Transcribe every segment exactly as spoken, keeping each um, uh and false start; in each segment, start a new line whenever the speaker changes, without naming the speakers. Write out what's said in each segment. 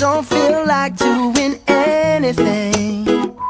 don't feel like doing anything.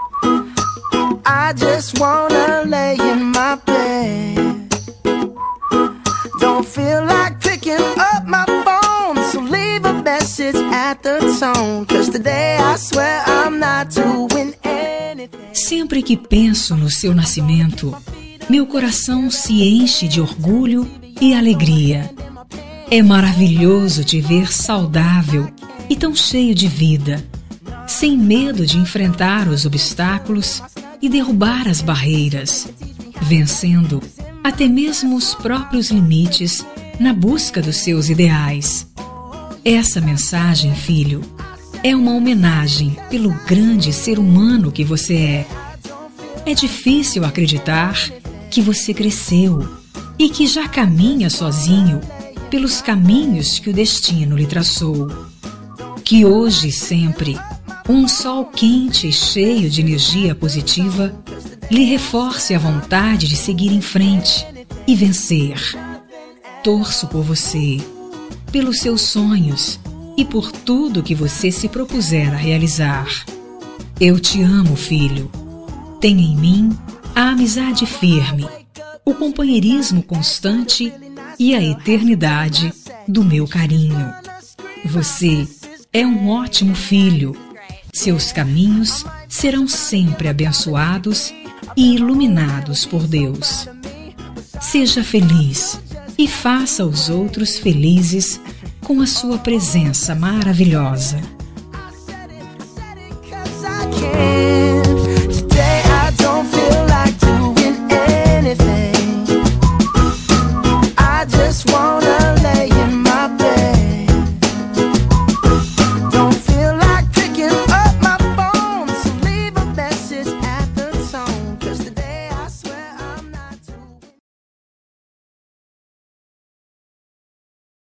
I just wanna lay in my bed. Don't feel like picking up my phone, so leave a message at the tone, 'cause today I swear I'm not doing anything.
Sempre que penso no seu nascimento, meu coração se enche de orgulho e alegria. É maravilhoso te ver saudável e tão cheio de vida, sem medo de enfrentar os obstáculos e derrubar as barreiras, vencendo até mesmo os próprios limites na busca dos seus ideais. Essa mensagem, filho, é uma homenagem pelo grande ser humano que você é. É difícil acreditar que você cresceu e que já caminha sozinho pelos caminhos que o destino lhe traçou. Que hoje e sempre um sol quente e cheio de energia positiva lhe reforce a vontade de seguir em frente e vencer. Torço por você, pelos seus sonhos e por tudo que você se propuser a realizar. Eu te amo, filho. Tenha em mim a amizade firme, o companheirismo constante e a eternidade do meu carinho. Você é um ótimo filho. Seus caminhos serão sempre abençoados e iluminados por Deus. Seja feliz e faça os outros felizes com a sua presença maravilhosa.
I can't